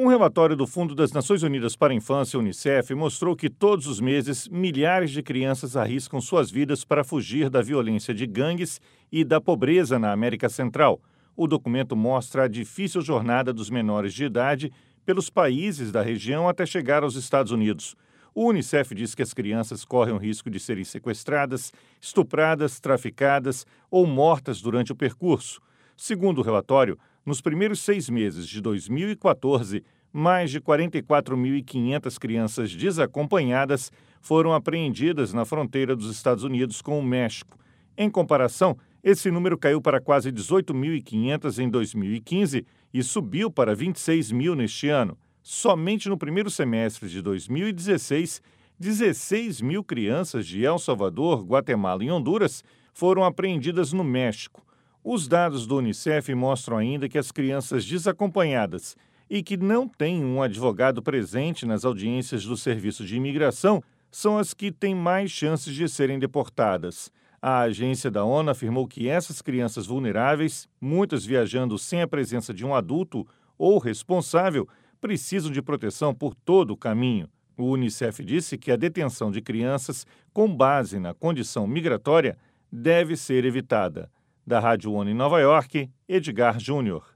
Um relatório do Fundo das Nações Unidas para a Infância, Unicef, mostrou que todos os meses milhares de crianças arriscam suas vidas para fugir da violência de gangues e da pobreza na América Central. O documento mostra a difícil jornada dos menores de idade pelos países da região até chegar aos Estados Unidos. O Unicef diz que as crianças correm o risco de serem sequestradas, estupradas, traficadas ou mortas durante o percurso. Segundo o relatório, nos primeiros 6 meses de 2014, mais de 44.500 crianças desacompanhadas foram apreendidas na fronteira dos Estados Unidos com o México. Em comparação, esse número caiu para quase 18.500 em 2015 e subiu para 26 mil neste ano. Somente no primeiro semestre de 2016, 16 mil crianças de El Salvador, Guatemala e Honduras foram apreendidas no México. Os dados do Unicef mostram ainda que as crianças desacompanhadas e que não têm um advogado presente nas audiências do Serviço de Imigração são as que têm mais chances de serem deportadas. A agência da ONU afirmou que essas crianças vulneráveis, muitas viajando sem a presença de um adulto ou responsável, precisam de proteção por todo o caminho. O Unicef disse que a detenção de crianças com base na condição migratória deve ser evitada. Da Rádio ONU em Nova York, Edgar Júnior.